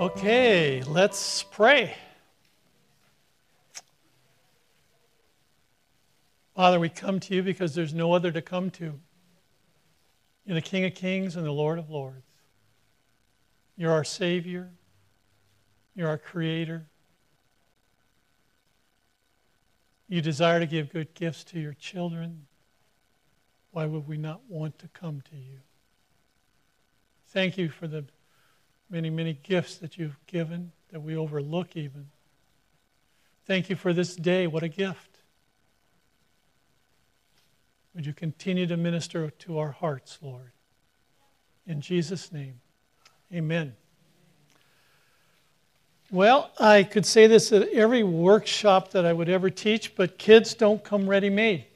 Okay, let's pray. Father, we come to you because there's no other to come to. You're the King of Kings and the Lord of Lords. You're our Savior. You're our Creator. You desire to give good gifts to your children. Why would we not want to come to you? Thank you for the many, many gifts that you've given that we overlook even. Thank you for this day. What a gift. Would you continue to minister to our hearts, Lord? In Jesus' name, amen. Well, I could say this at every workshop that I would ever teach, but kids don't come ready-made.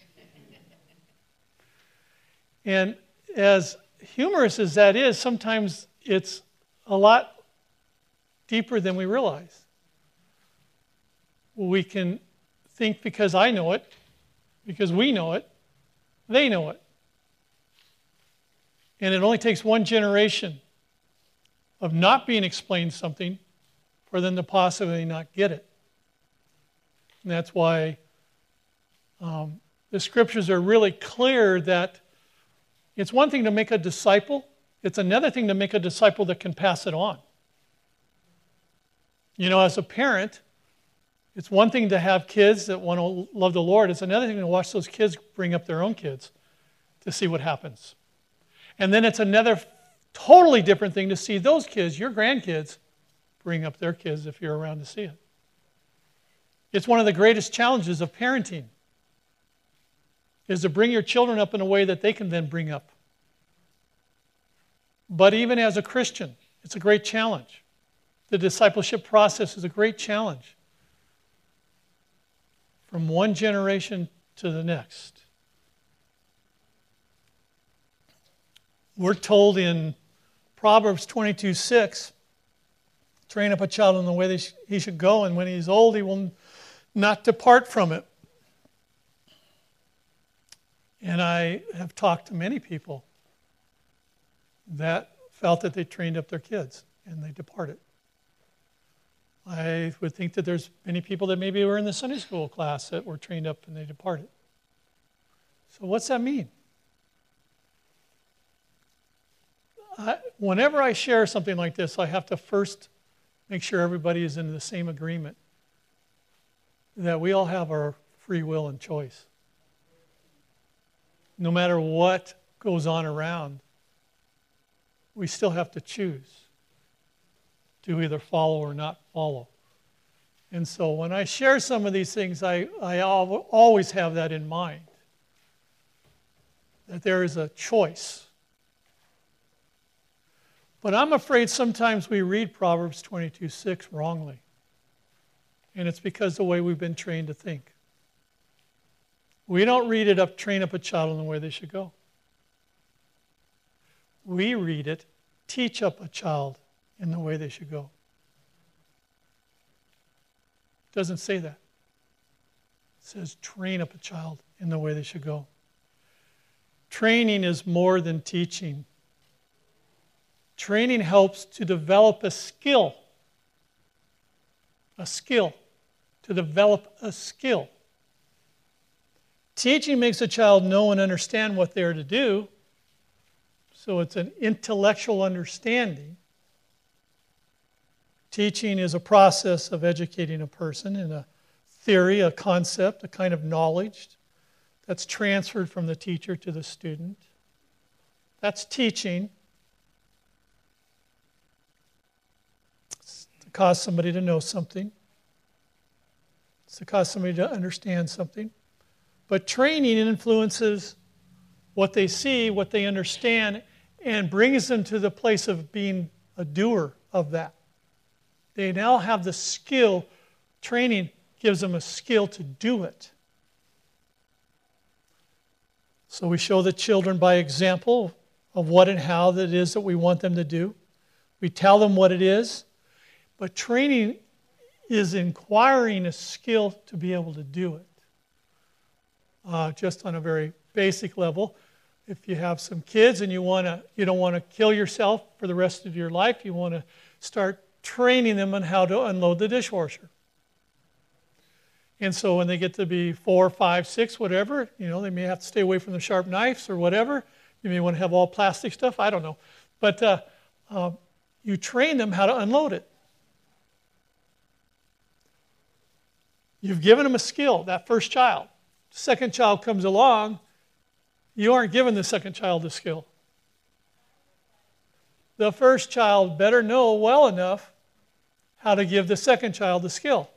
And as humorous as that is, sometimes it's a lot deeper than we realize. We can think because I know it, because we know it, they know it. And it only takes one generation of not being explained something for them to possibly not get it. And that's why the scriptures are really clear that it's one thing to make a disciple. It's another thing to make a disciple that can pass it on. You know, as a parent, it's one thing to have kids that want to love the Lord. It's another thing to watch those kids bring up their own kids to see what happens. And then it's another totally different thing to see those kids, your grandkids, bring up their kids if you're around to see it. It's one of the greatest challenges of parenting, is to bring your children up in a way that they can then bring up. But even as a Christian, it's a great challenge. The discipleship process is a great challenge. From one generation to the next. We're told in Proverbs 22:6, train up a child in the way he should go, and when he's old, he will not depart from it. And I have talked to many people that felt that they trained up their kids and they departed. I would think that there's many people that maybe were in the Sunday school class that were trained up and they departed. So what's that mean? Whenever I share something like this, I have to first make sure everybody is in the same agreement that we all have our free will and choice. No matter what goes on around, we still have to choose to either follow or not follow. And so when I share some of these things, I always have that in mind, that there is a choice. But I'm afraid sometimes we read Proverbs 22:6 wrongly. And it's because of the way we've been trained to think. We don't read it train up a child in the way they should go. We read it, teach up a child in the way they should go. It doesn't say that. It says train up a child in the way they should go. Training is more than teaching. Training helps to develop a skill. A skill. To develop a skill. Teaching makes a child know and understand what they're to do. So it's an intellectual understanding. Teaching is a process of educating a person in a theory, a concept, a kind of knowledge that's transferred from the teacher to the student. That's teaching. It's to cause somebody to know something. It's to cause somebody to understand something. But training influences what they see, what they understand, and brings them to the place of being a doer of that. They now have the skill. Training gives them a skill to do it. So we show the children by example of what and how that is that we want them to do. We tell them what it is. But training is acquiring a skill to be able to do it. Just on a very basic level. If you have some kids and you don't want to kill yourself for the rest of your life, you want to start training them on how to unload the dishwasher. And so when they get to be 4, 5, 6, whatever, they may have to stay away from the sharp knives or whatever. You may want to have all plastic stuff. I don't know. But you train them how to unload it. You've given them a skill, that first child. Second child comes along, you aren't giving the second child the skill. The first child better know well enough how to give the second child the skill.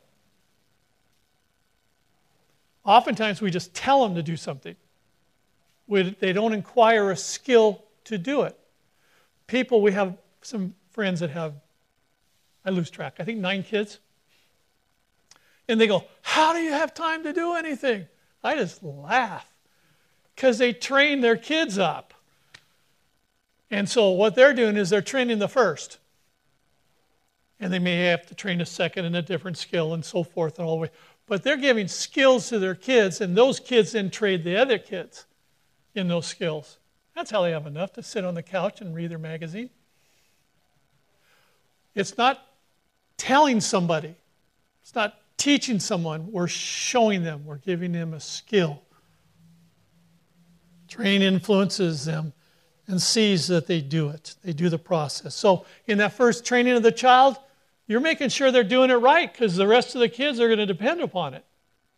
Oftentimes we just tell them to do something. They don't acquire a skill to do it. We have some friends that have, I lose track, I think 9 kids. And they go, how do you have time to do anything? I just laugh because they train their kids up. And so what they're doing is they're training the first. And they may have to train a second in a different skill and so forth and all the way. But they're giving skills to their kids, and those kids then trade the other kids in those skills. That's how they have enough to sit on the couch and read their magazine. It's not telling somebody. It's not teaching someone. We're showing them. We're giving them a skill. Train influences them and sees that they do it. They do the process. So in that first training of the child, you're making sure they're doing it right because the rest of the kids are going to depend upon it.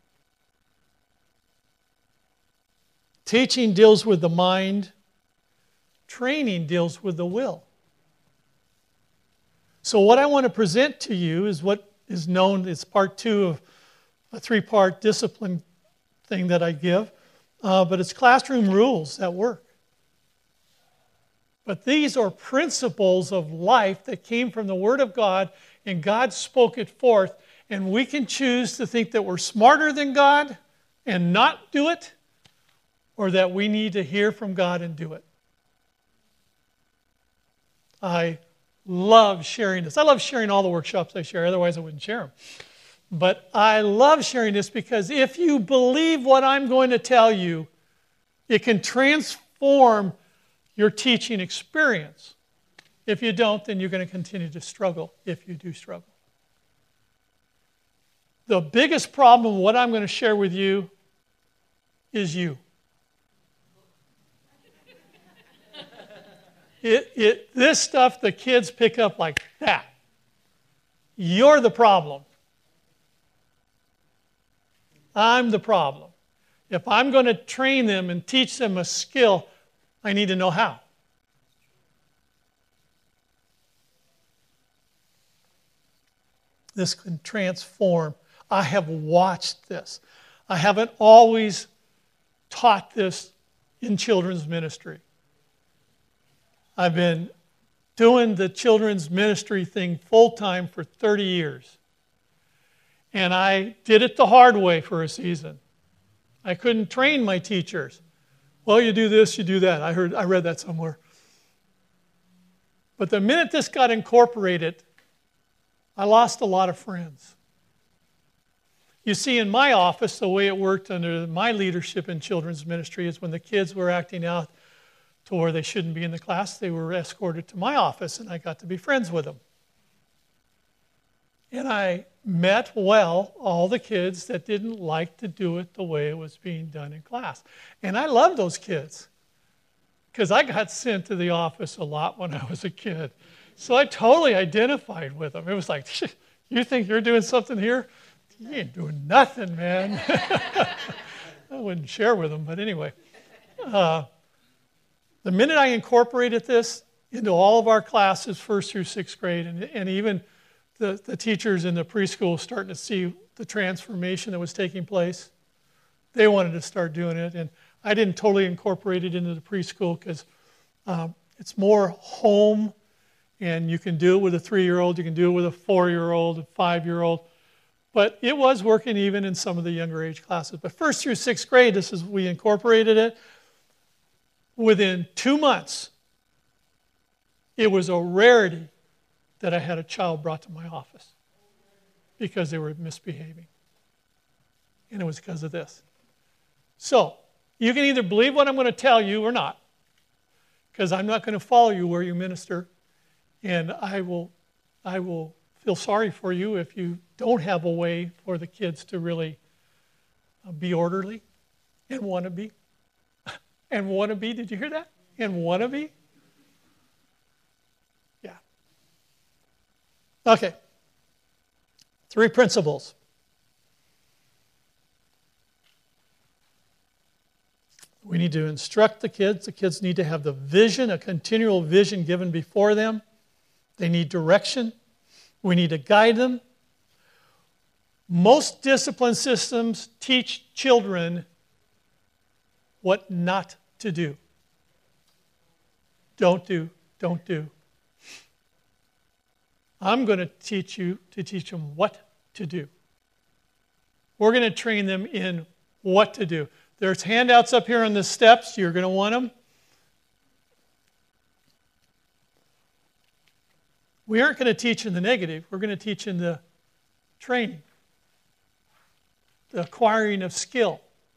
Teaching deals with the mind. Training deals with the will. So what I want to present to you is what is known as part 2 of a 3-part discipline thing that I give. But it's classroom rules that work. But these are principles of life that came from the Word of God, and God spoke it forth. And we can choose to think that we're smarter than God and not do it, or that we need to hear from God and do it. I love sharing this. I love sharing all the workshops I share, otherwise I wouldn't share them. But I love sharing this because if you believe what I'm going to tell you, it can transform your teaching experience. If you don't, then you're going to continue to struggle if you do struggle. The biggest problem, what I'm going to share with you, is you. This stuff the kids pick up like that. You're the problem. I'm the problem. If I'm going to train them and teach them a skill, I need to know how. This can transform. I have watched this. I haven't always taught this in children's ministry. I've been doing the children's ministry thing full-time for 30 years. And I did it the hard way for a season. I couldn't train my teachers. Well, you do this, you do that. I read that somewhere. But the minute this got incorporated, I lost a lot of friends. You see, in my office, the way it worked under my leadership in children's ministry is when the kids were acting out to where they shouldn't be in the class, they were escorted to my office, and I got to be friends with them. And I met well all the kids that didn't like to do it the way it was being done in class. And I loved those kids because I got sent to the office a lot when I was a kid. So I totally identified with them. It was like, you think you're doing something here? You ain't doing nothing, man. I wouldn't share with them, but anyway. The minute I incorporated this into all of our classes, 1st through 6th grade, and even the teachers in the preschool starting to see the transformation that was taking place, they wanted to start doing it. And I didn't totally incorporate it into the preschool because it's more home, and you can do it with a 3-year-old, you can do it with a 4-year-old, a 5-year-old. But it was working even in some of the younger age classes. But 1st through 6th grade, we incorporated it. Within 2 months, it was a rarity that I had a child brought to my office because they were misbehaving. And it was because of this. So, you can either believe what I'm going to tell you or not, because I'm not going to follow you where you minister, and I will I will feel sorry for you if you don't have a way for the kids to really be orderly and want to be. And want to be, did you hear that? And want to be? Yeah. Okay. 3 principles. We need to instruct the kids. The kids need to have the vision, a continual vision given before them. They need direction. We need to guide them. Most discipline systems teach children what not to do. Don't do, don't do. I'm going to teach them what to do. We're going to train them in what to do. There's handouts up here on the steps. You're going to want them. We aren't going to teach in the negative. We're going to teach in the training, the acquiring of skill.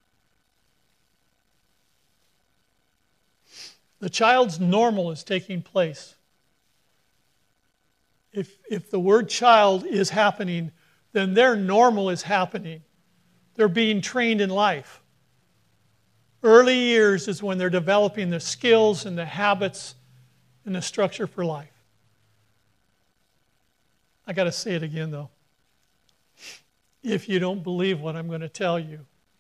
The child's normal is taking place. If the word child is happening, then their normal is happening. They're being trained in life. Early years is when they're developing the skills and the habits and the structure for life. I got to say it again, though. If you don't believe what I'm going to tell you,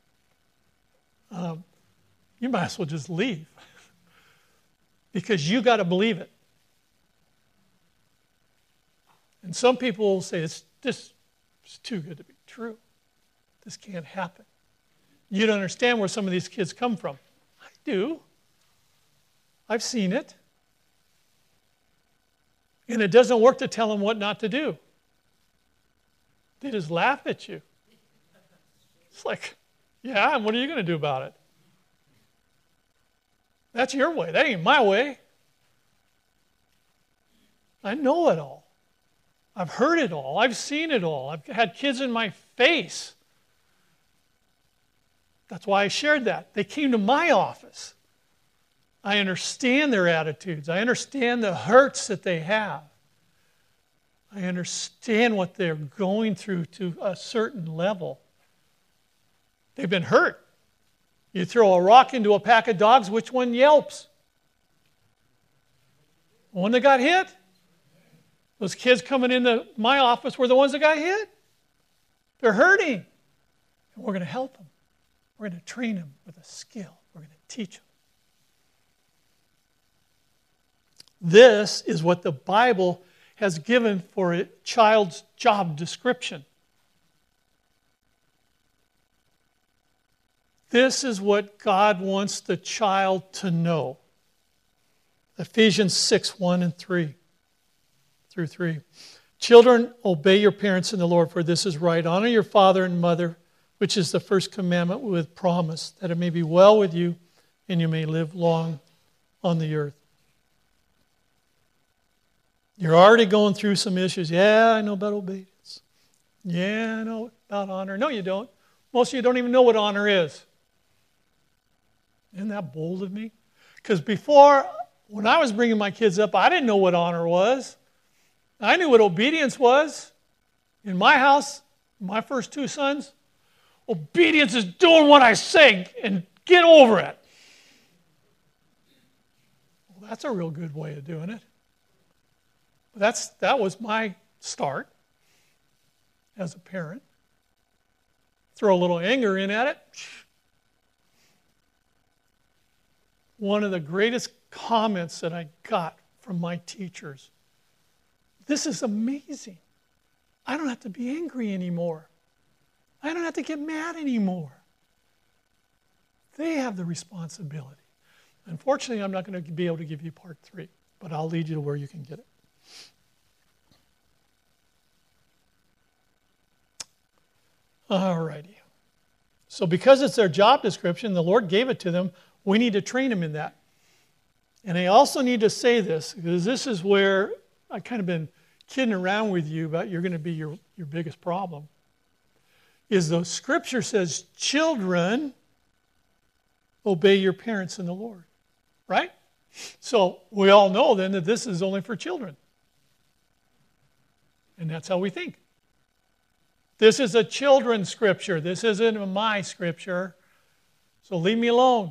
you might as well just leave. Because you got to believe it. And some people will say, this is too good to be true. This can't happen. You don't understand where some of these kids come from. I do. I've seen it. And it doesn't work to tell them what not to do. They just laugh at you. It's like, yeah, and what are you going to do about it? That's your way. That ain't my way. I know it all. I've heard it all. I've seen it all. I've had kids in my face. That's why I shared that. They came to my office. I understand their attitudes. I understand the hurts that they have. I understand what they're going through to a certain level. They've been hurt. You throw a rock into a pack of dogs, which one yelps? The one that got hit? Those kids coming into my office were the ones that got hit. They're hurting. And we're going to help them. We're going to train them with a skill. We're going to teach them. This is what the Bible has given for a child's job description. This is what God wants the child to know. Ephesians 6, 1 and 3 through 3. Children, obey your parents in the Lord, for this is right. Honor your father and mother, which is the first commandment with promise, that it may be well with you and you may live long on the earth. You're already going through some issues. Yeah, I know about obedience. Yeah, I know about honor. No, you don't. Most of you don't even know what honor is. Isn't that bold of me? Because before, when I was bringing my kids up, I didn't know what honor was. I knew what obedience was. In my house, my first 2 sons, obedience is doing what I say and get over it. Well, that's a real good way of doing it. That was my start as a parent. Throw a little anger in at it. One of the greatest comments that I got from my teachers, this is amazing. I don't have to be angry anymore. I don't have to get mad anymore. They have the responsibility. Unfortunately, I'm not going to be able to give you part 3, but I'll lead you to where you can get it. All righty. So because it's their job description, the Lord gave it to them, we need to train them in that. And I also need to say this, because this is where I've kind of been kidding around with you about you're going to be your biggest problem, is the Scripture says, children, obey your parents in the Lord. Right? So we all know then that this is only for children. And that's how we think. This is a children's scripture. This isn't my scripture. So leave me alone.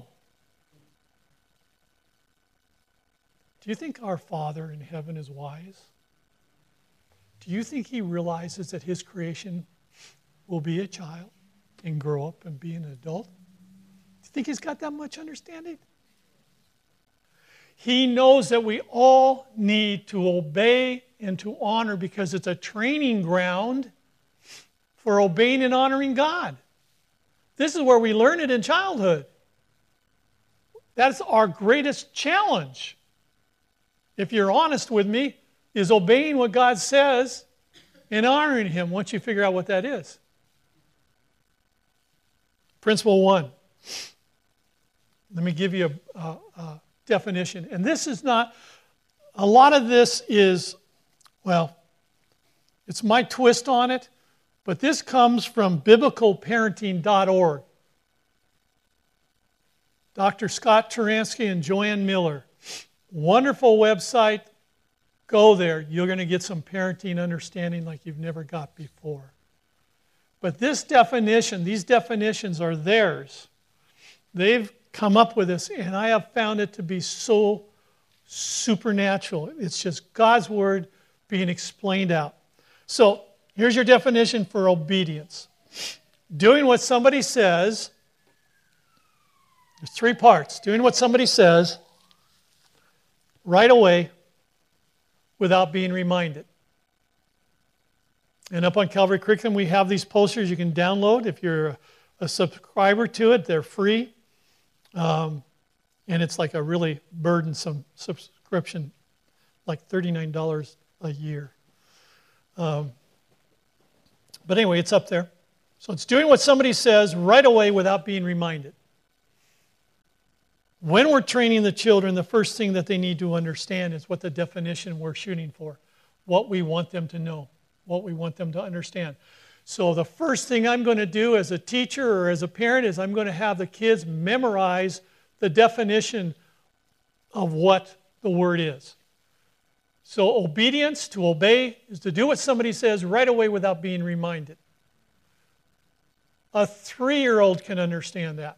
Do you think our Father in heaven is wise? Do you think he realizes that his creation will be a child and grow up and be an adult? Do you think he's got that much understanding? He knows that we all need to obey and to honor because it's a training ground for obeying and honoring God. This is where we learn it in childhood. That's our greatest challenge, if you're honest with me, is obeying what God says and honoring him once you figure out what that is. Principle 1. Let me give you a definition. And this is not, a lot of this is, well, it's my twist on it, but this comes from biblicalparenting.org. Dr. Scott Turansky and Joanne Miller. Wonderful website. Go there. You're going to get some parenting understanding like you've never got before. But this definition, these definitions are theirs. They've come up with this, and I have found it to be so supernatural. It's just God's Word being explained out. So, here's your definition for obedience. Doing what somebody says. There's 3 parts. Doing what somebody says right away without being reminded. And up on Calvary Curriculum, we have these posters you can download. If you're a subscriber to it, they're free. And it's like a really burdensome subscription, like $39 a year. But anyway, it's up there. So it's doing what somebody says right away without being reminded. When we're training the children, the first thing that they need to understand is what the definition we're shooting for, what we want them to know, what we want them to understand. So the first thing I'm going to do as a teacher or as a parent is I'm going to have the kids memorize the definition of what the word is. So obedience, to obey, is to do what somebody says right away without being reminded. A 3-year-old can understand that.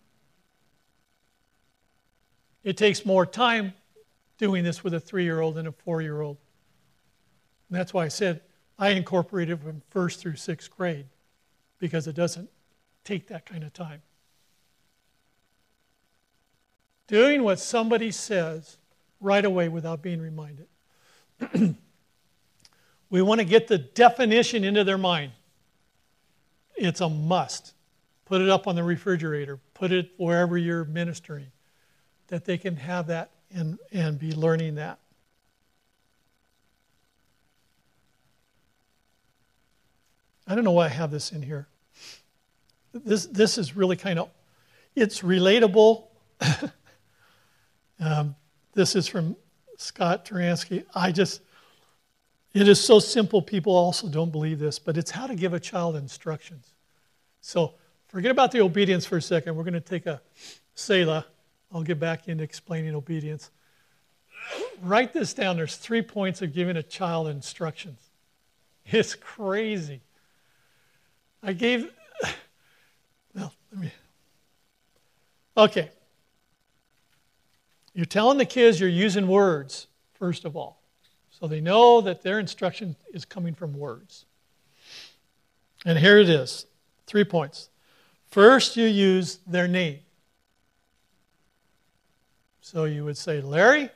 It takes more time doing this with a 3-year-old than a 4-year-old. And that's why I said I incorporated from 1st through 6th grade, because it doesn't take that kind of time. Doing what somebody says right away without being reminded. We want to get the definition into their mind. It's a must. Put it up on the refrigerator. Put it wherever you're ministering, that they can have that and be learning that. I don't know why I have this in here. This is really kind of, it's relatable. This is from Scott Turansky. It is so simple, people also don't believe this, but it's how to give a child instructions. So forget about the obedience for a second. We're going to take a Selah. I'll get back into explaining obedience. Write this down. There's 3 points of giving a child instructions. It's crazy. Okay. You're telling the kids you're using words, first of all. So they know that their instruction is coming from words. And here it is. 3 points. First, you use their name. So you would say, Larry.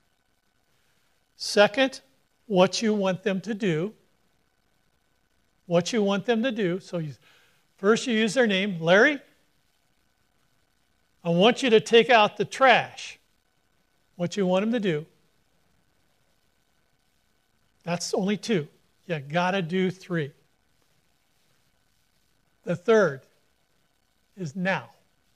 Second, what you want them to do. What you want them to do. So first you use their name. Larry, I want you to take out the trash. What you want them to do. That's only 2. You got to do 3. The third is now.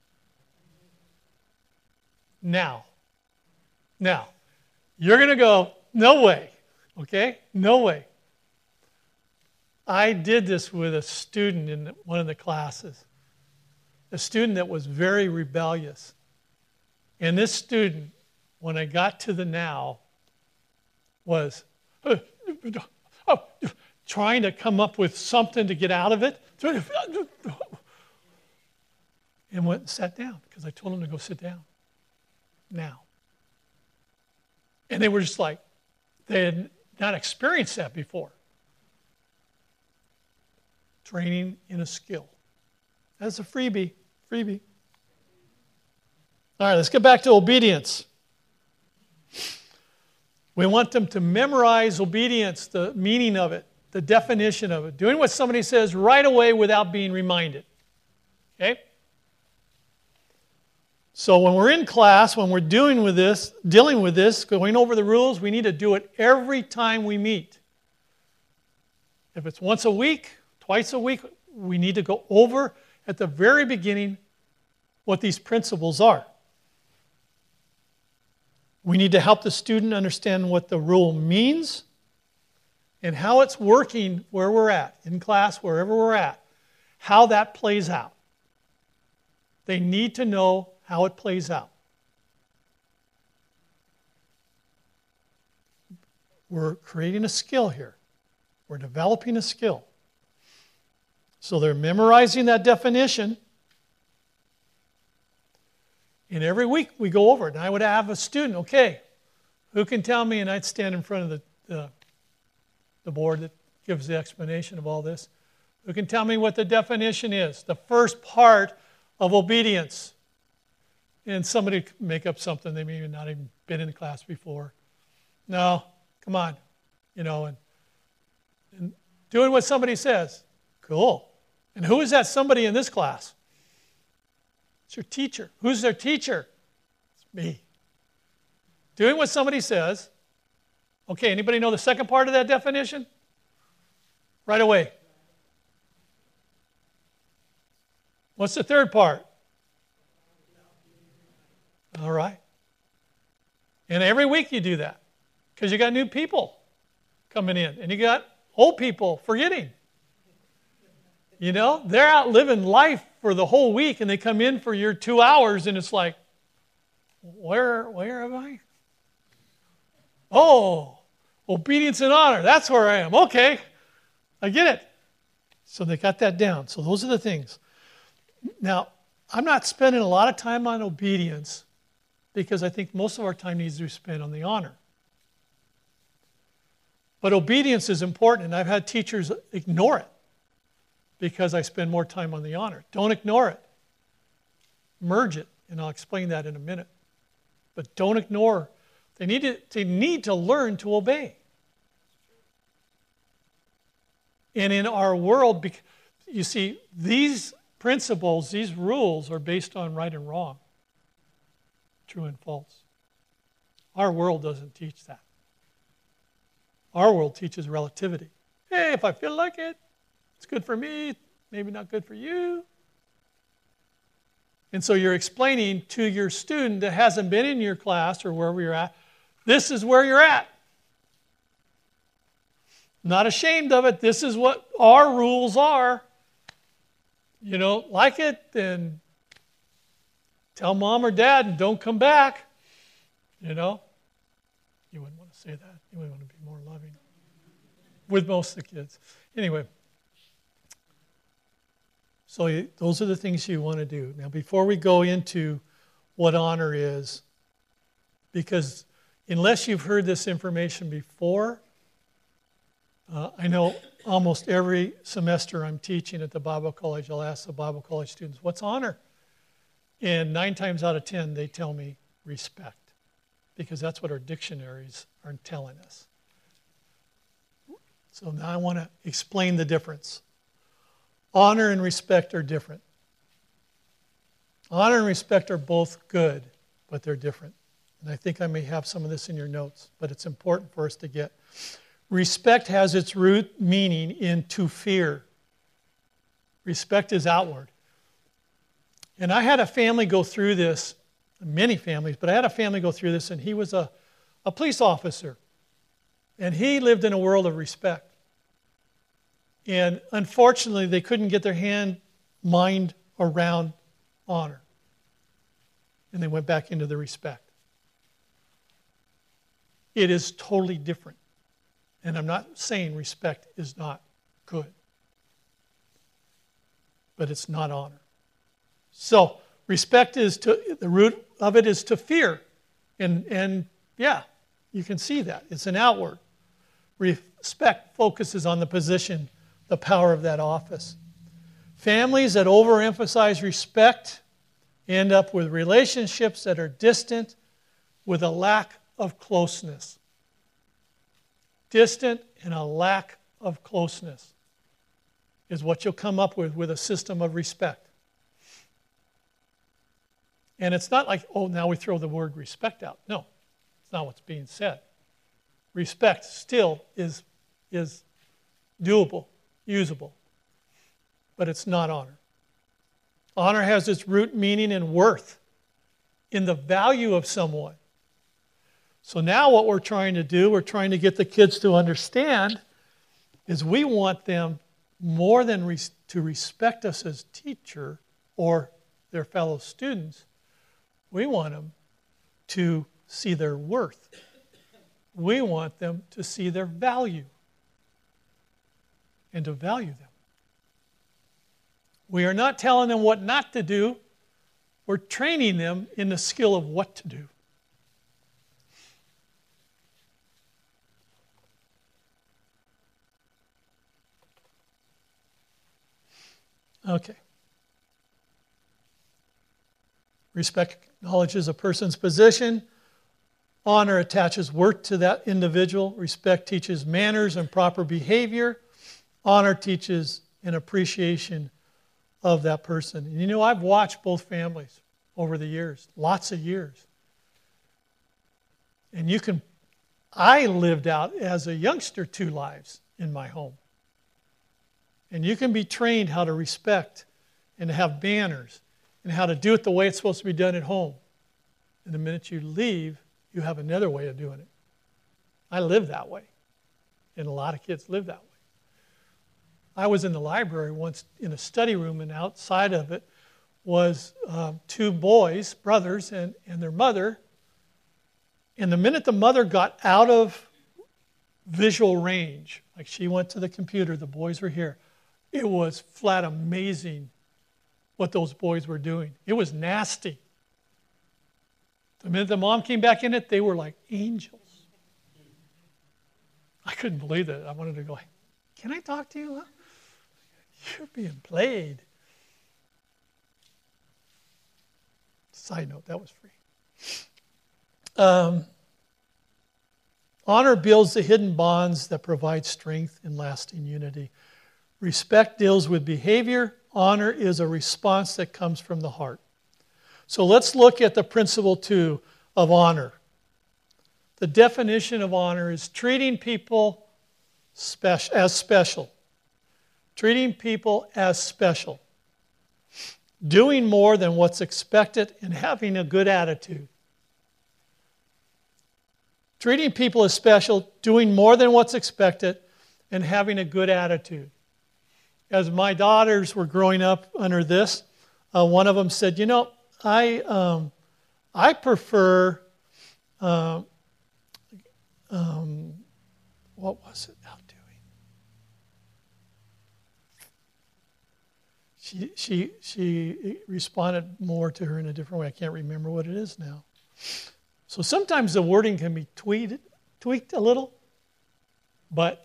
Now. Now. You're going to go, no way. Okay? No way. I did this with a student in one of the classes. A student that was very rebellious. And this student, when I got to the now, was, trying to come up with something to get out of it. And went and sat down because I told them to go sit down now. And they were just like, they had not experienced that before. Training in a skill. That's a freebie. Freebie. All right, let's get back to obedience. We want them to memorize obedience, the meaning of it, the definition of it, doing what somebody says right away without being reminded. Okay? So when we're in class, when we're dealing with this, going over the rules, we need to do it every time we meet. If it's once a week, twice a week, we need to go over at the very beginning what these principles are. We need to help the student understand what the rule means and how it's working where we're at, in class, wherever we're at, how that plays out. They need to know how it plays out. We're creating a skill here. We're developing a skill. So they're memorizing that definition. And every week we go over it. And I would have a student, okay, who can tell me, and I'd stand in front of the board that gives the explanation of all this, who can tell me what the definition is, the first part of obedience. And somebody make up something they may have not even been in class before. No, come on. And doing what somebody says. Cool. And who is that somebody in this class? It's your teacher. Who's their teacher? It's me. Doing what somebody says. Okay, anybody know the second part of that definition? Right away. What's the third part? All right. And every week you do that because you got new people coming in and you got old people forgetting. They're out living life for the whole week and they come in for your 2 hours and it's like, where am I? Oh, obedience and honor. That's where I am. Okay, I get it. So they got that down. So those are the things. Now, I'm not spending a lot of time on obedience because I think most of our time needs to be spent on the honor. But obedience is important, and I've had teachers ignore it because I spend more time on the honor. Don't ignore it. Merge it, and I'll explain that in a minute. But don't ignore. They need to learn to obey. And in our world, you see, these principles, these rules are based on right and wrong, true and false. Our world doesn't teach that. Our world teaches relativity. Hey, if I feel like it, it's good for me, maybe not good for you. And so you're explaining to your student that hasn't been in your class or wherever you're at, this is where you're at. Not ashamed of it. This is what our rules are. You don't like it, then tell mom or dad and don't come back. You wouldn't want to say that. You would want to be more loving with most of the kids. Anyway, so those are the things you want to do. Now, before we go into what honor is, because unless you've heard this information before, I know almost every semester I'm teaching at the Bible College, I'll ask the Bible College students, what's honor? And 9 times out of 10, they tell me respect, because that's what our dictionaries are telling us. So now I want to explain the difference. Honor and respect are different. Honor and respect are both good, but they're different. And I think I may have some of this in your notes, but it's important for us to get. Respect has its root meaning in to fear. Respect is outward. And I had a family go through this, many families, but I had a family go through this, and he was a police officer. And he lived in a world of respect. And unfortunately, they couldn't get their mind around honor. And they went back into the respect. It is totally different. And I'm not saying respect is not good, but it's not honor. So respect is the root of it is to fear. And yeah, you can see that. It's an outward. Respect focuses on the position, the power of that office. Families that overemphasize respect end up with relationships that are distant with a lack of closeness. Distant and a lack of closeness is what you'll come up with a system of respect. And it's not like, oh, now we throw the word respect out. No, it's not what's being said. Respect still is doable, usable, but it's not honor. Honor has its root meaning and worth in the value of someone. So now what we're trying to do, we're trying to get the kids to understand, is we want them more than to respect us as teacher or their fellow students. We want them to see their worth. We want them to see their value and to value them. We are not telling them what not to do. We're training them in the skill of what to do. Okay. Respect acknowledges a person's position. Honor attaches worth to that individual. Respect teaches manners and proper behavior. Honor teaches an appreciation of that person. And you know, I've watched both families over the years, lots of years. And I lived out as a youngster 2 lives in my home. And you can be trained how to respect and to have manners and how to do it the way it's supposed to be done at home. And the minute you leave, you have another way of doing it. I live that way. And a lot of kids live that way. I was in the library once in a study room, and outside of it was 2 boys, brothers, and their mother. And the minute the mother got out of visual range, like she went to the computer, the boys were here, it was flat amazing what those boys were doing. It was nasty. The minute the mom came back in it, they were like angels. I couldn't believe it. I wanted to go, can I talk to you? You're being played. Side note, that was free. Honor builds the hidden bonds that provide strength and lasting unity. Respect deals with behavior. Honor is a response that comes from the heart. So let's look at the principle 2 of honor. The definition of honor is treating people as special. Treating people as special. Doing more than what's expected and having a good attitude. Treating people as special, doing more than what's expected, and having a good attitude. As my daughters were growing up under this, one of them said, you know, I prefer, what was it now doing? She responded more to her in a different way. I can't remember what it is now. So sometimes the wording can be tweaked a little, but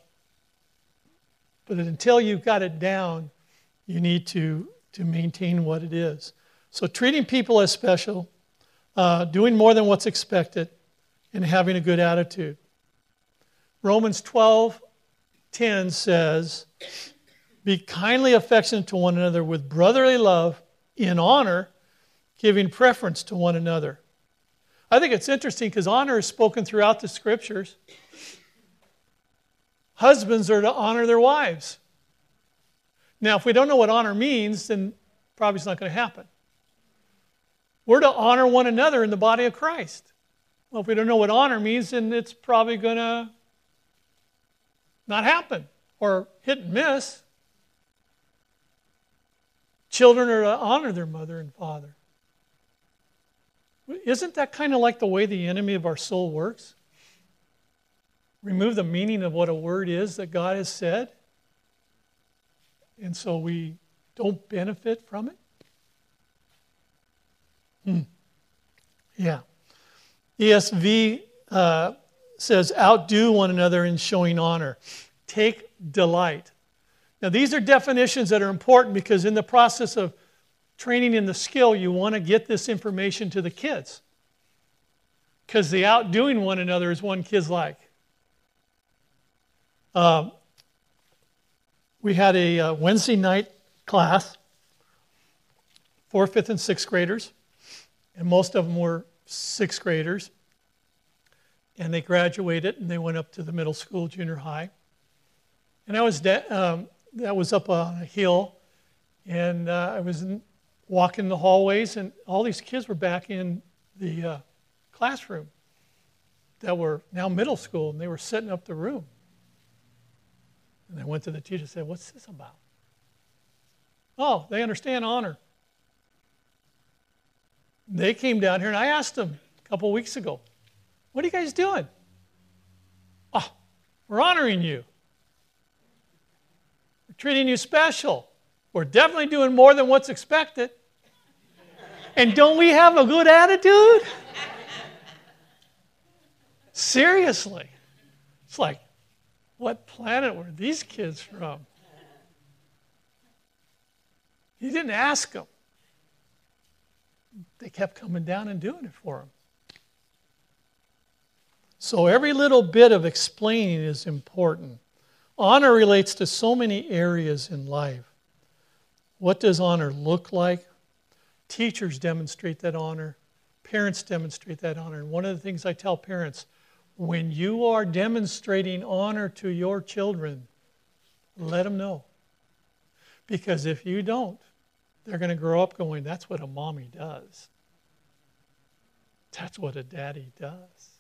until you've got it down, you need to maintain what it is. So treating people as special, doing more than what's expected, and having a good attitude. Romans 12:10 says, be kindly affectionate to one another with brotherly love, in honor, giving preference to one another. I think it's interesting because honor is spoken throughout the Scriptures. Husbands are to honor their wives. Now, if we don't know what honor means, then probably it's not going to happen. We're to honor one another in the body of Christ. Well, if we don't know what honor means, then it's probably going to not happen or hit and miss. Children are to honor their mother and father. Isn't that kind of like the way the enemy of our soul works? remove the meaning of what a word is that God has said, and so we don't benefit from it? Yeah. ESV says, outdo one another in showing honor. Take delight. Now, these are definitions that are important because in the process of training in the skill, you want to get this information to the kids. Because the outdoing one another is one kid's like. We had a Wednesday night class for 5th and 6th graders, and most of them were 6th graders. And they graduated, and they went up to the middle school, junior high. And that was up on a hill, and I was walking the hallways, and all these kids were back in the classroom that were now middle school, and they were setting up the room. And I went to the teacher and said, what's this about? Oh, they understand honor. They came down here, and I asked them a couple weeks ago, what are you guys doing? Oh, we're honoring you. We're treating you special. We're definitely doing more than what's expected. And don't we have a good attitude? Seriously. It's like, what planet were these kids from? You didn't ask them. They kept coming down and doing it for them. So every little bit of explaining is important. Honor relates to so many areas in life. What does honor look like? Teachers demonstrate that honor. Parents demonstrate that honor. And one of the things I tell parents, when you are demonstrating honor to your children, let them know. Because if you don't, they're going to grow up going, that's what a mommy does. That's what a daddy does.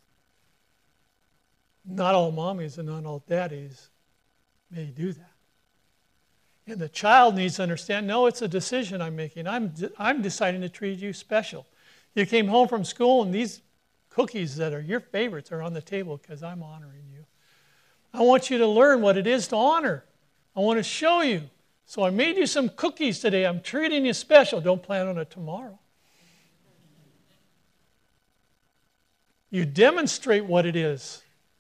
Not all mommies and not all daddies may do that. And the child needs to understand, no, it's a decision I'm making. I'm deciding to treat you special. You came home from school and these cookies that are your favorites are on the table because I'm honoring you. I want you to learn what it is to honor. I want to show you. So I made you some cookies today. I'm treating you special. Don't plan on it tomorrow. You demonstrate what it is.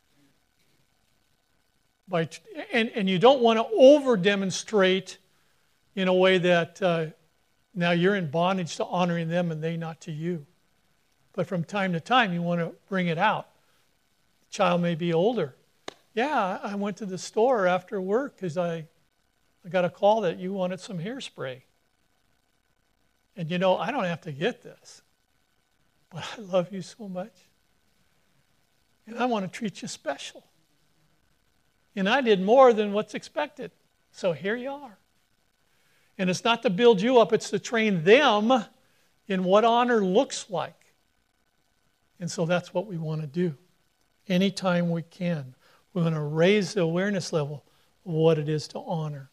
And you don't want to over-demonstrate in a way that now you're in bondage to honoring them and they not to you. But from time to time, you want to bring it out. The child may be older. Yeah, I went to the store after work because I got a call that you wanted some hairspray. And you know, I don't have to get this. But I love you so much. And I want to treat you special. And I did more than what's expected. So here you are. And it's not to build you up, it's to train them in what honor looks like. And so that's what we want to do. Anytime we can. We want to raise the awareness level of what it is to honor.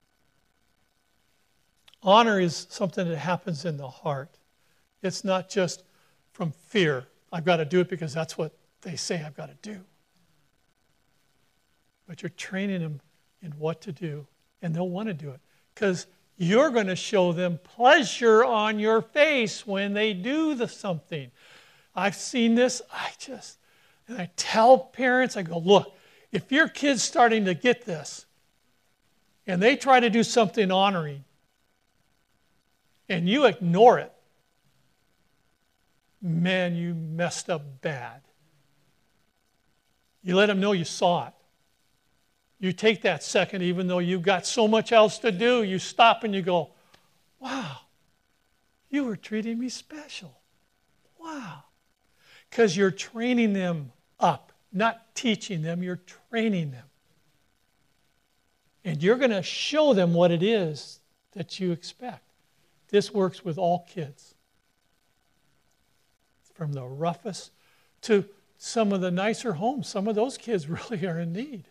Honor is something that happens in the heart. It's not just from fear. I've got to do it because that's what they say I've got to do. But you're training them in what to do, and they'll want to do it. Because you're going to show them pleasure on your face when they do something. I've seen this. And I tell parents, I go, look, if your kid's starting to get this, and they try to do something honoring, and you ignore it, man, you messed up bad. You let them know you saw it. You take that second, even though you've got so much else to do, you stop and you go, wow, you were treating me special. Wow. Because you're training them up, not teaching them, you're training them. And you're going to show them what it is that you expect. This works with all kids. From the roughest to some of the nicer homes. Some of those kids really are in need.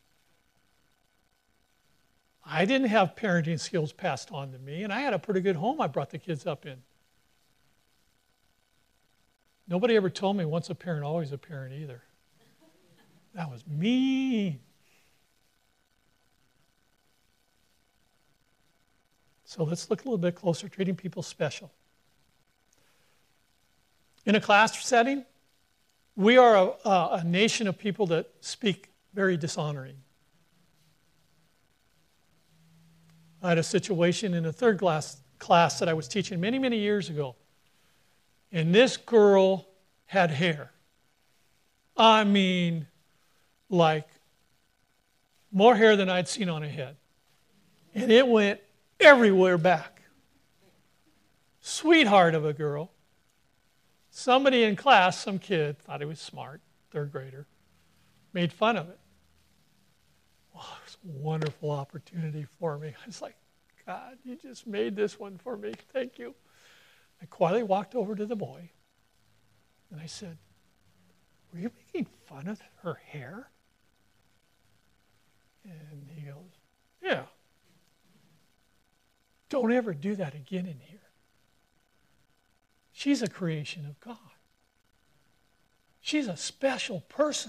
I didn't have parenting skills passed on to me, and I had a pretty good home I brought the kids up in. Nobody ever told me once a parent, always a parent either. That was mean. So let's look a little bit closer, treating people special. In a class setting, we are a nation of people that speak very dishonoring. I had a situation in a third class that I was teaching many, many years ago. And this girl had hair. I mean, like more hair than I'd seen on a head. And it went everywhere back. Sweetheart of a girl. Somebody in class, some kid, thought he was smart, third grader, made fun of it. Well, it was a wonderful opportunity for me. I was like, God, you just made this one for me. Thank you. I quietly walked over to the boy, and I said, were you making fun of her hair? And he goes, yeah. Don't ever do that again in here. She's a creation of God. She's a special person.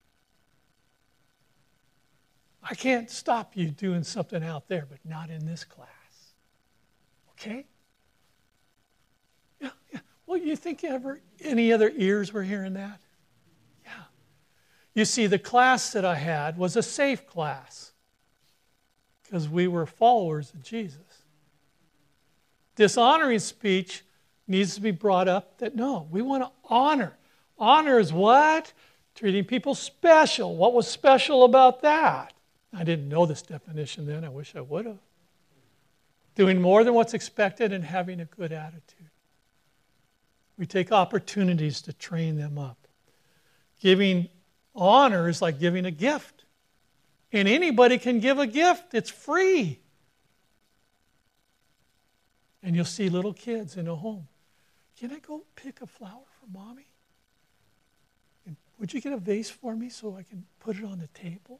I can't stop you doing something out there, but not in this class. Okay? Yeah. Well, you think any other ears were hearing that? Yeah. You see, the class that I had was a safe class because we were followers of Jesus. Dishonoring speech needs to be brought up that no, we want to honor. Honor is what? Treating people special. What was special about that? I didn't know this definition then. I wish I would have. Doing more than what's expected and having a good attitude. We take opportunities to train them up. Giving honor is like giving a gift. And anybody can give a gift. It's free. And you'll see little kids in a home. Can I go pick a flower for Mommy? And would you get a vase for me so I can put it on the table?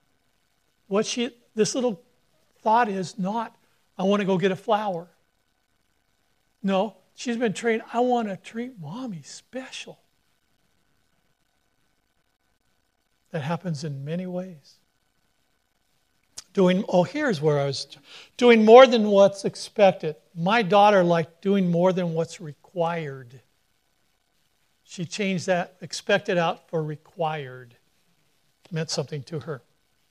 This little thought is not, I want to go get a flower. No, she's been trained, I want to treat Mommy special. That happens in many ways. Here's where I was. Doing more than what's expected. My daughter liked doing more than what's required. She changed that expected out for required. It meant something to her.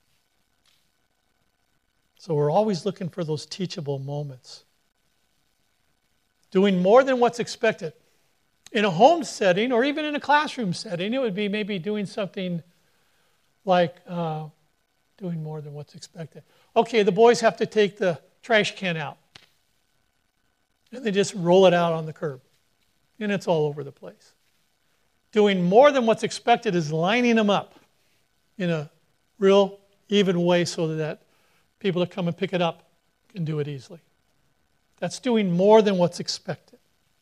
So we're always looking for those teachable moments. Doing more than what's expected. In a home setting or even in a classroom setting, it would be maybe doing something like doing more than what's expected. Okay, the boys have to take the trash can out. And they just roll it out on the curb. And it's all over the place. Doing more than what's expected is lining them up in a real even way so that people that come and pick it up can do it easily. That's doing more than what's expected.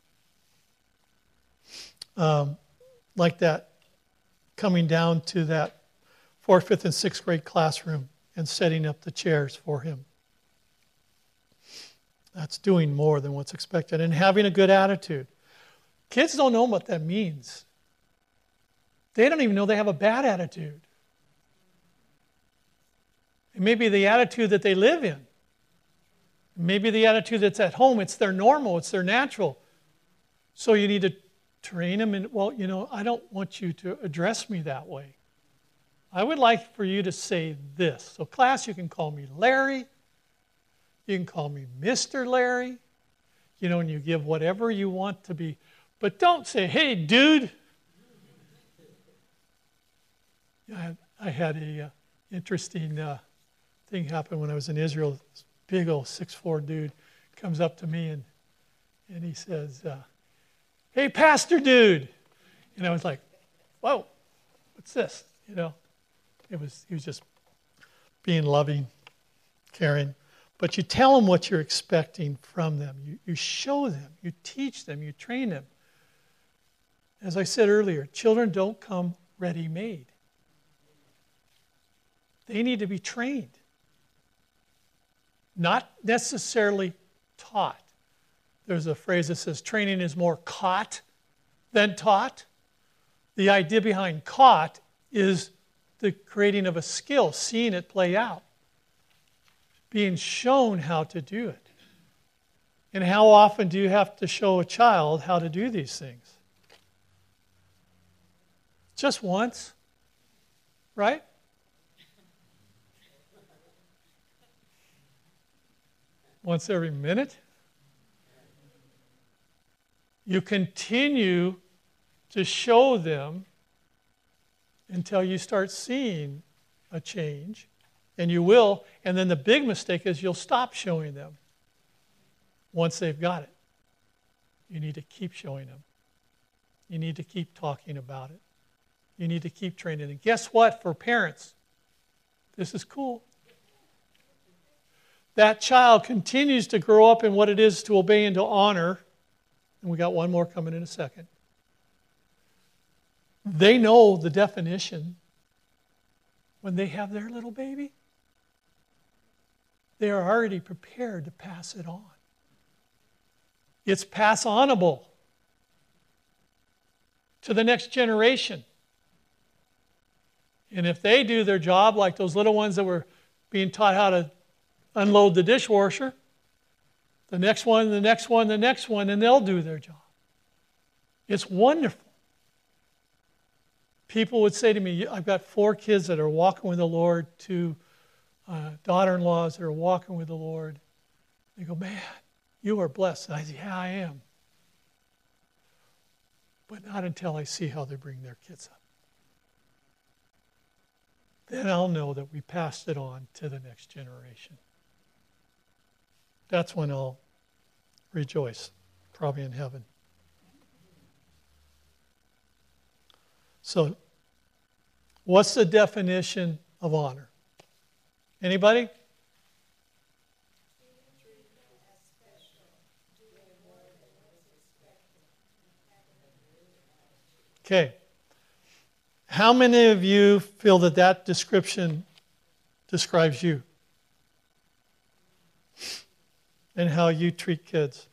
Like that, coming down to that 4th, 5th, and 6th grade classroom and setting up the chairs for him. That's doing more than what's expected. And having a good attitude. Kids don't know what that means. They don't even know they have a bad attitude. It may be the attitude that they live in. Maybe the attitude that's at home, it's their normal, it's their natural. So you need to train them in, I don't want you to address me that way. I would like for you to say this. So class, you can call me Larry. You can call me Mr. Larry. And you give whatever you want to be. But don't say, hey, dude. I had a interesting thing happen when I was in Israel. This big old 6'4" dude comes up to me and he says, hey, pastor dude. And I was like, whoa, what's this? He was just being loving, caring. But you tell them what you're expecting from them. You show them, you teach them, you train them. As I said earlier, children don't come ready-made. They need to be trained. Not necessarily taught. There's a phrase that says training is more caught than taught. The idea behind caught is the creating of a skill, seeing it play out, being shown how to do it. And how often do you have to show a child how to do these things? Just once, right? Once every minute? You continue to show them until you start seeing a change, and you will. And then the big mistake is you'll stop showing them once they've got it. You need to keep showing them. You need to keep talking about it. You need to keep training. And guess what? For parents, this is cool. That child continues to grow up in what it is to obey and to honor. And we got one more coming in a second. They know the definition when they have their little baby. They are already prepared to pass it on. It's pass-onable to the next generation. And if they do their job like those little ones that were being taught how to unload the dishwasher, the next one, the next one, the next one, and they'll do their job. It's wonderful. People would say to me, I've got 4 kids that are walking with the Lord, 2 daughter-in-laws that are walking with the Lord. They go, man, you are blessed. And I say, yeah, I am. But not until I see how they bring their kids up. Then I'll know that we passed it on to the next generation. That's when I'll rejoice, probably in heaven. So, what's the definition of honor? Anybody? Okay. How many of you feel that that description describes you? And how you treat kids?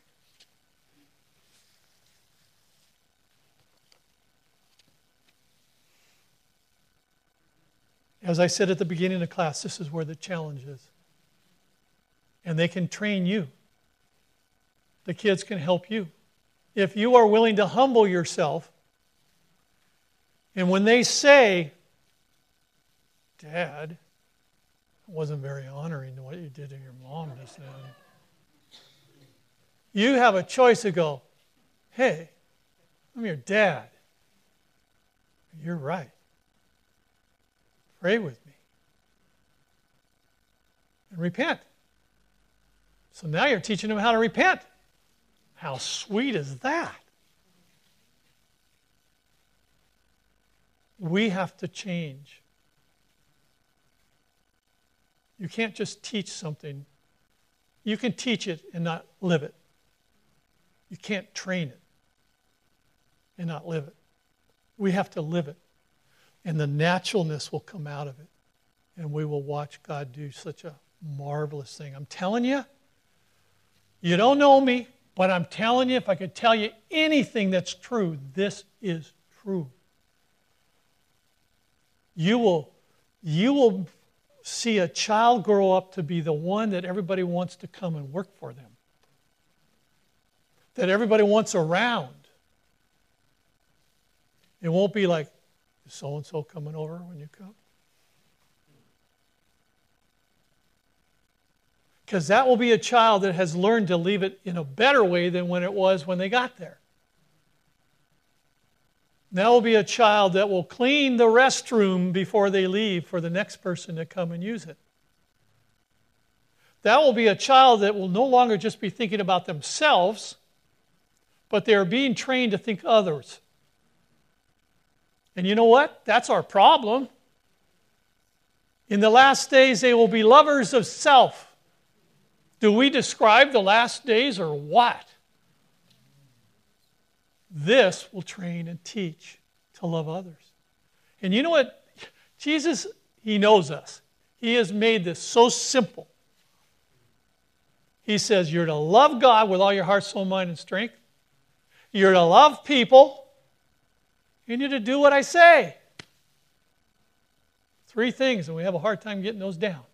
As I said at the beginning of class, this is where the challenge is. And they can train you. The kids can help you. If you are willing to humble yourself, and when they say, Dad, it wasn't very honoring to what you did to your mom just now. You have a choice to go, hey, I'm your dad. You're right. Pray with me. And repent. So now you're teaching them how to repent. How sweet is that? We have to change. You can't just teach something. You can teach it and not live it. You can't train it and not live it. We have to live it. And the naturalness will come out of it. And we will watch God do such a marvelous thing. I'm telling you, you don't know me, but I'm telling you, if I could tell you anything that's true, this is true. You will see a child grow up to be the one that everybody wants to come and work for them. That everybody wants around. It won't be like, is so-and-so coming over when you come? Because that will be a child that has learned to leave it in a better way than when it was when they got there. That will be a child that will clean the restroom before they leave for the next person to come and use it. That will be a child that will no longer just be thinking about themselves, but they are being trained to think others. And you know what? That's our problem. In the last days, they will be lovers of self. Do we describe the last days or what? This will train and teach to love others. And you know what? Jesus, He knows us. He has made this so simple. He says you're to love God with all your heart, soul, mind, and strength. You're to love people. You need to do what I say. 3 things, and we have a hard time getting those down.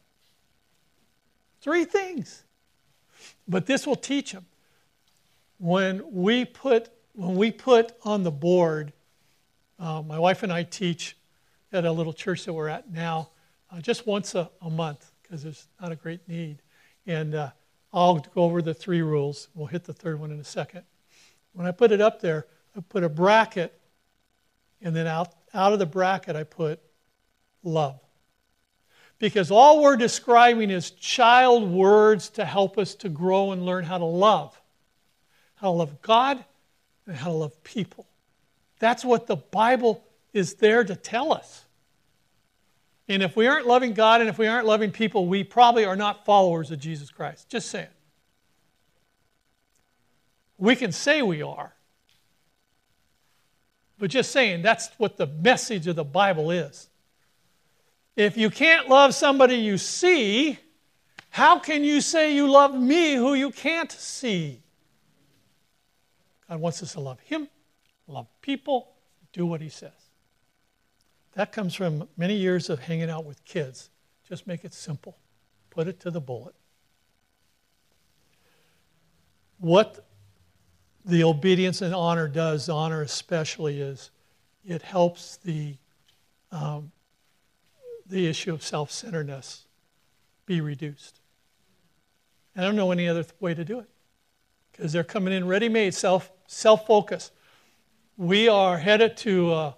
3 things. But this will teach them. When we put on the board, my wife and I teach at a little church that we're at now, just once a month, because there's not a great need. And I'll go over the 3 rules. We'll hit the 3rd one in a second. When I put it up there, I put a bracket, and then out of the bracket I put love. Because all we're describing is child words to help us to grow and learn how to love. How to love God and how to love people. That's what the Bible is there to tell us. And if we aren't loving God and if we aren't loving people, we probably are not followers of Jesus Christ. Just saying. We can say we are. But just saying, that's what the message of the Bible is. If you can't love somebody you see, how can you say you love me who you can't see? God wants us to love Him, love people, do what He says. That comes from many years of hanging out with kids. Just make it simple. Put it to the bullet. What the obedience and honor does, honor especially, is it helps the issue of self-centeredness be reduced. I don't know any other way to do it, because they're coming in ready-made, self-focus. We are headed to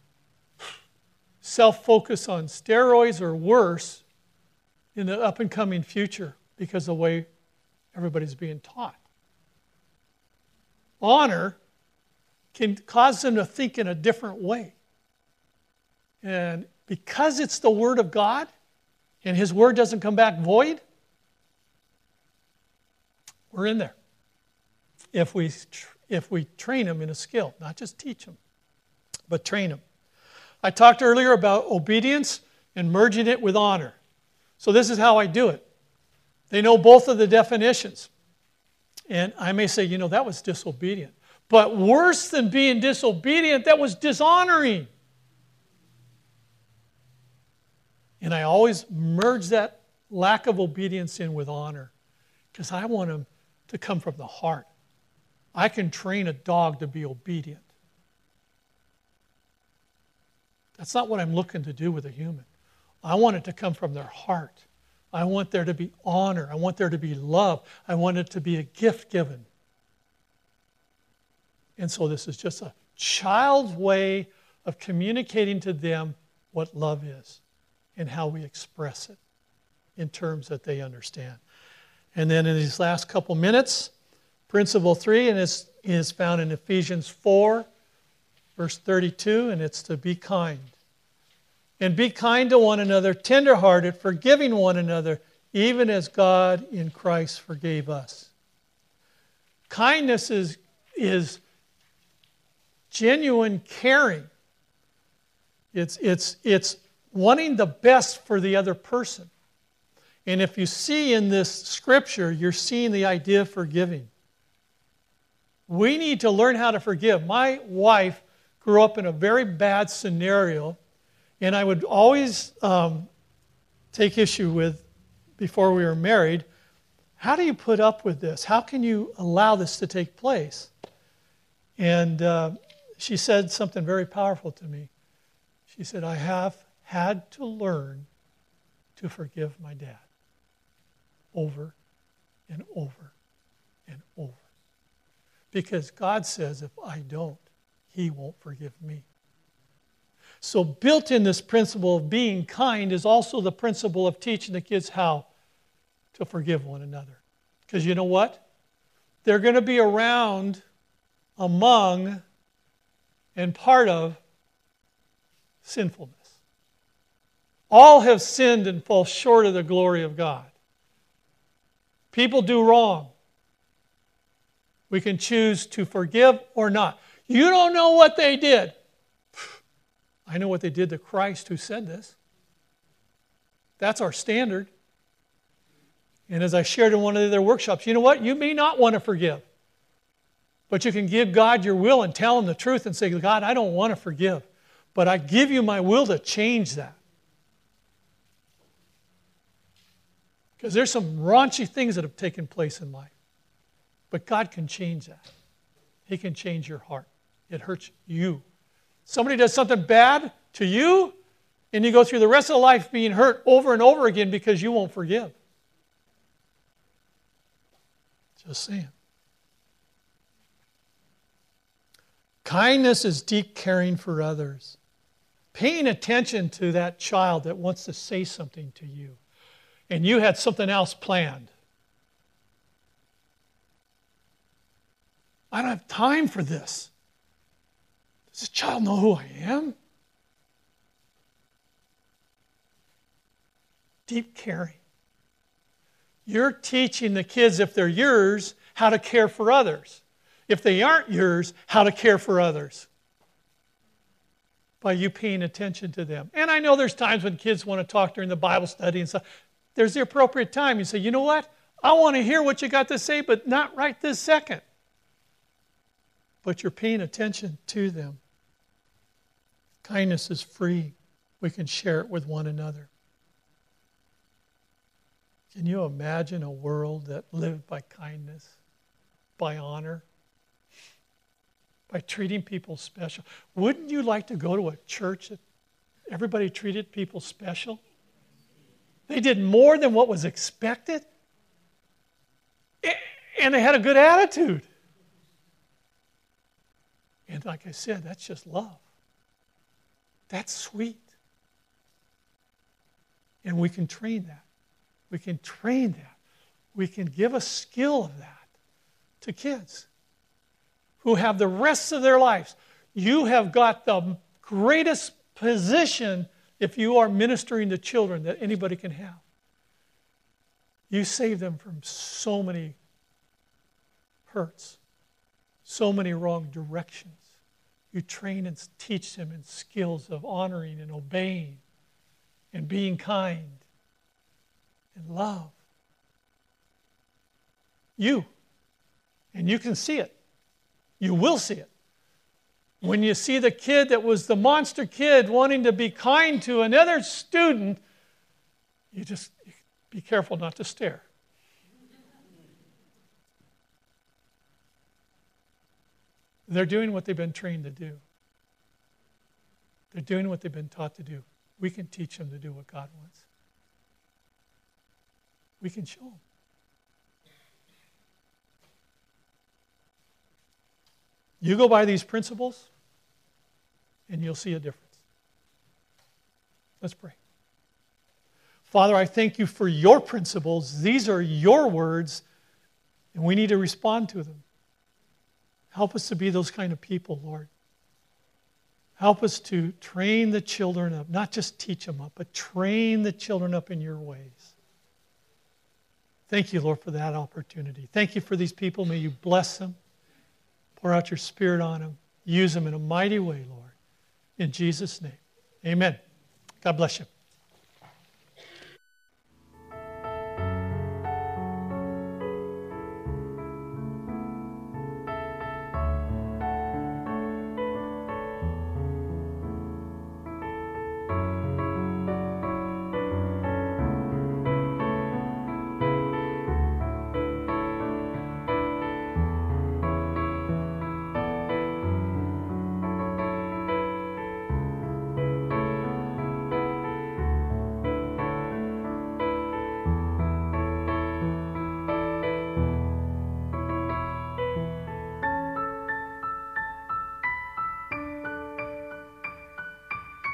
self-focus on steroids or worse in the up-and-coming future because of the way everybody's being taught. Honor can cause them to think in a different way. And because it's the Word of God, and His Word doesn't come back void, we're in there. If we train them in a skill, not just teach them, but train them. I talked earlier about obedience and merging it with honor. So this is how I do it. They know both of the definitions. And I may say, that was disobedient. But worse than being disobedient, that was dishonoring. And I always merge that lack of obedience in with honor, because I want them to come from the heart. I can train a dog to be obedient. That's not what I'm looking to do with a human. I want it to come from their heart. I want there to be honor. I want there to be love. I want it to be a gift given. And so this is just a child's way of communicating to them what love is and how we express it in terms that they understand. And then in these last couple minutes, principle 3, and it is found in Ephesians 4, verse 32, and it's to be kind. And be kind to one another, tenderhearted, forgiving one another, even as God in Christ forgave us. Kindness is genuine caring. It's wanting the best for the other person. And if you see in this scripture, you're seeing the idea of forgiving. We need to learn how to forgive. My wife grew up in a very bad scenario, and I would always take issue with, before we were married, how do you put up with this? How can you allow this to take place? And she said something very powerful to me. She said, I have had to learn to forgive my dad over and over and over. Because God says if I don't, He won't forgive me. So built in this principle of being kind is also the principle of teaching the kids how to forgive one another. Because you know what? They're going to be around, among, and part of sinfulness. All have sinned and fall short of the glory of God. People do wrong. We can choose to forgive or not. You don't know what they did. I know what they did to Christ who said this. That's our standard. And as I shared in one of their workshops, you know what? You may not want to forgive. But you can give God your will and tell Him the truth and say, God, I don't want to forgive. But I give you my will to change that. Because there's some raunchy things that have taken place in life. But God can change that. He can change your heart. It hurts you. Somebody does something bad to you, and you go through the rest of life being hurt over and over again because you won't forgive. Just saying. Kindness is deep caring for others. Paying attention to that child that wants to say something to you, and you had something else planned. I don't have time for this. Does this child know who I am? Deep caring. You're teaching the kids, if they're yours, how to care for others. If they aren't yours, how to care for others. By you paying attention to them. And I know there's times when kids want to talk during the Bible study and stuff. There's the appropriate time. You say, you know what? I want to hear what you got to say, but not right this second. But you're paying attention to them. Kindness is free. We can share it with one another. Can you imagine a world that lived by kindness, by honor, by treating people special? Wouldn't you like to go to a church that everybody treated people special? They did more than what was expected. And they had a good attitude. And like I said, that's just love. That's sweet. And we can train that. We can train that. We can give a skill of that to kids who have the rest of their lives. You have got the greatest position if you are ministering to children that anybody can have. You save them from so many hurts, so many wrong directions. You train and teach them in skills of honoring and obeying and being kind and love. And you can see it. You will see it. When you see the kid that was the monster kid wanting to be kind to another student, you just be careful not to stare. They're doing what they've been trained to do. They're doing what they've been taught to do. We can teach them to do what God wants. We can show them. You go by these principles, and you'll see a difference. Let's pray. Father, I thank you for your principles. These are your words, and we need to respond to them. Help us to be those kind of people, Lord. Help us to train the children up, not just teach them up, but train the children up in your ways. Thank you, Lord, for that opportunity. Thank you for these people. May you bless them. Pour out your Spirit on them. Use them in a mighty way, Lord. In Jesus' name, amen. God bless you.